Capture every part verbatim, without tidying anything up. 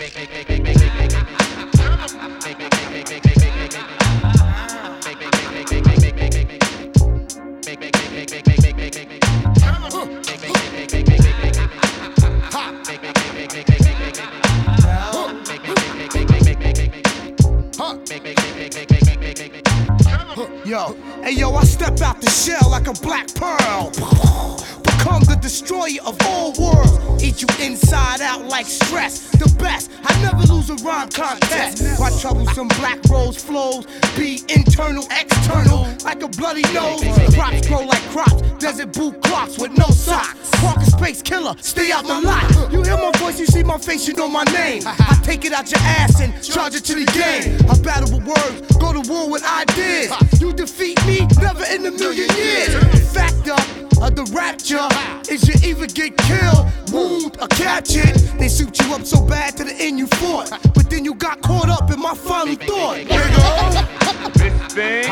Yo, hey yo, I step out the shell like a black pearl. Become the destroyer of all worlds. Eat you inside out like stress. The best, I never lose a rhyme contest. My troublesome black rose flows be internal, external, like a bloody nose. Crops grow like crops, desert boot clocks with no socks. Parker space killer, stay out my lot. You hear my voice, you see my face, you know my name. I take it out your ass and charge it to the game. I battle with words, go to war with ideas. You defeat me, never in a million years. Factor of the rapture is you either get killed, wound, or catch it. They shoot you up so bad to the end you fought, but then you got caught up in my final thought. Nigga, this thing,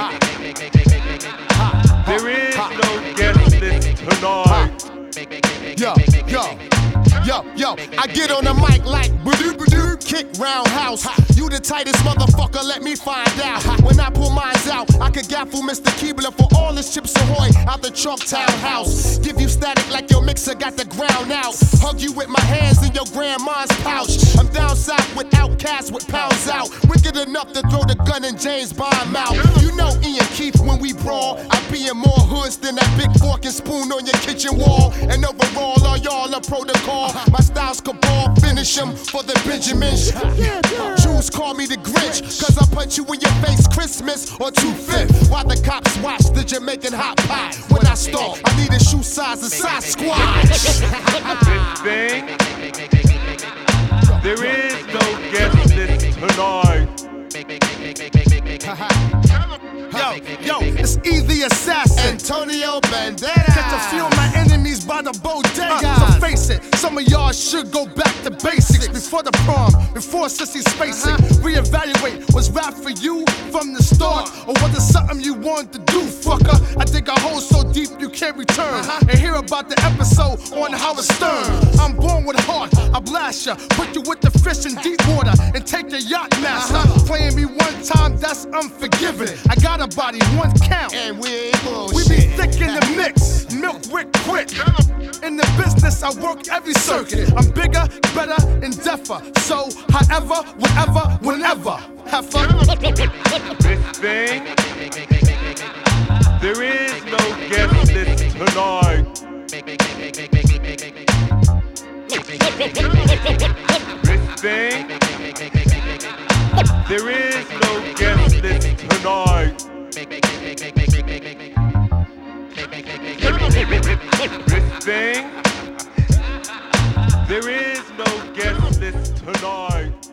there is no guest list tonight. Yo, yo, yo, yo, I get on the mic like ba-doo-ba-doo, kick roundhouse. You the tightest motherfucker, let me find out. When I pull mines out, I could gaffle Mister Keebler for all his chips ahoy out the Trunktown house. Give you static like your mixer got the ground out. Hug you with my hands in your grandma's pouch. I'm down south with outcasts with pounds out. Wicked enough to throw the gun in James Bond mouth. You know Ian Keith when we brawl. I be in more hoods than that big fork and spoon on your kitchen wall. And overall, all y'all a protocol. My style's cabal, finish him for the Benjamins. Jews call me the Grinch, cause I punch you in your face Christmas or two-fifth. While the cops watch the Jamaican hot pot. When I stalk, I need a shoe size and size squash. This thing, there is no guest list tonight. yo, yo, it's E the Assassin, Antonio Banderas. catch a few of my enemies by the bodega. So face it, some of y'all should go back to basics. Before the prom, before sissy spacing. Reevaluate, was rap for you from the start, or was it something you wanted to do, fucker? I dig a hole so deep you can't return. And hear about the episode on Howard Stern. I'm born with heart, I blast ya, put you with the fish in deep water, and take your yacht master. Playing me one time, that's unforgiving. I got a body, one count, And we ain't bullshit. we be thick in the mix, milk wick quick. In the business, I work every circuit. I'm bigger, better, and deafer. So, however, whenever, whenever. Have fun. This thing, there is no guest list tonight. This thing, there is no guest list tonight. This thing, there is no guest list tonight.